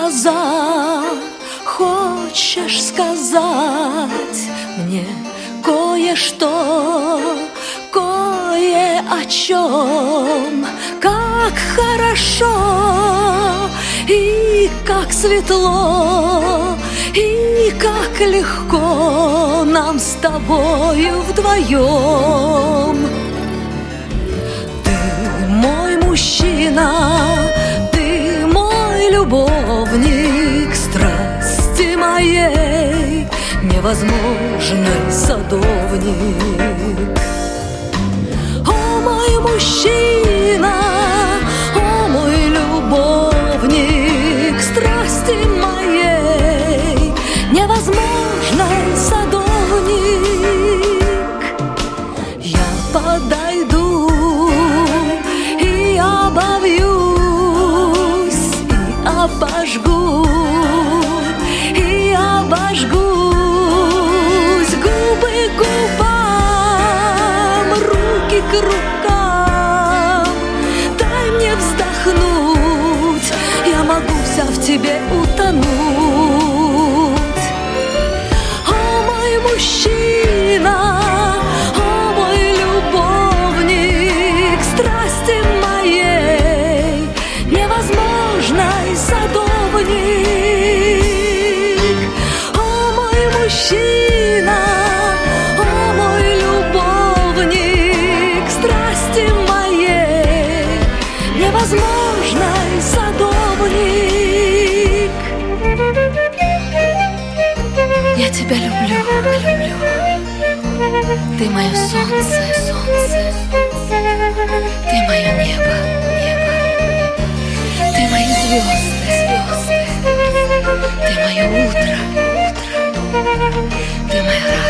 глаза, хочешь сказать мне кое-что, кое о чем, как хорошо и как светло, и как легко нам с тобою вдвоем. Ты мой мужчина, ты мой любовник, страсти моей невозможный садовник. О, мой мужчина, о, мой любовник, страсти моей невозможный садовник. Я подойду и обовьюсь, и обожгу, и обожгусь, губы к губам, руки к рукам. Дай мне вздохнуть, я могу вся в тебе утонуть. О, мой мужчина, о, мой любовник, страсти моей невозможный садовник. О, мой мужчина, о, мой любовник, страсти моей невозможный садовник. Я тебя люблю, люблю. Ты мое солнце, солнце. Ты мое небо, небо. Ты мои звезды, звезды. Ты мое утро, утро. Ты моя радость.